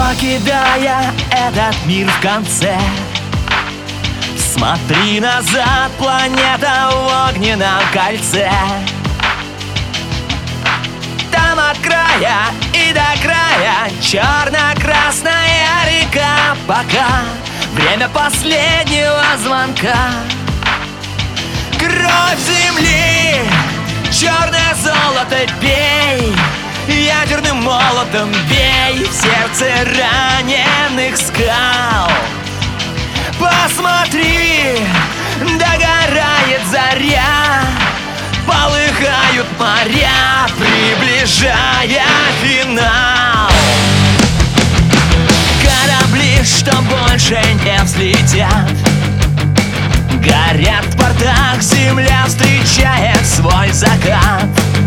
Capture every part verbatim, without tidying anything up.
покидая этот мир в конце. Смотри назад, планета в огненном кольце. Там от края и до края черно-красная река. Пока время последнего звонка. Кровь земли, черное золото пей, ядерным молотом бей в сердце раненых скал. Посмотри, догорает заря, полыхают моря, приближая финал. Корабли, что больше не взлетят, горят в портах, земля встречает свой закат.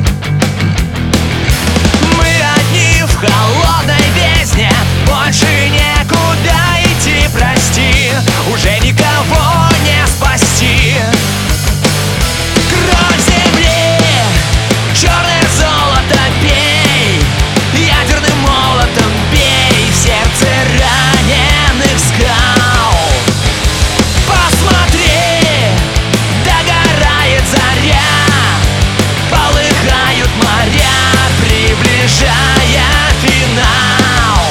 Мы одни в холодной бездне, больше некуда идти, прости, уже никого не спасти. Кровь земли, черное золото пей, ядерным молотом бей в сердце раненых скал. Посмотри, догорает заря, полыхают моря, приближая финал.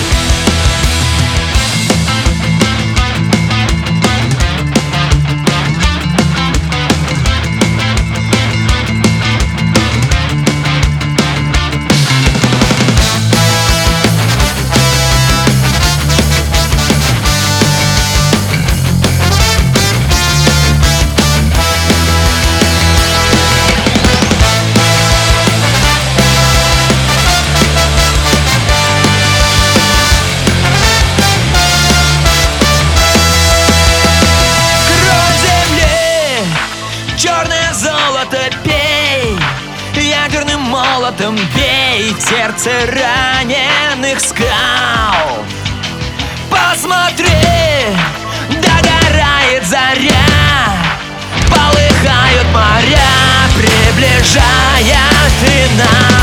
Черное золото пей, ядерным молотом бей в сердце раненых скал. Посмотри, догорает заря, полыхают моря, приближая финал.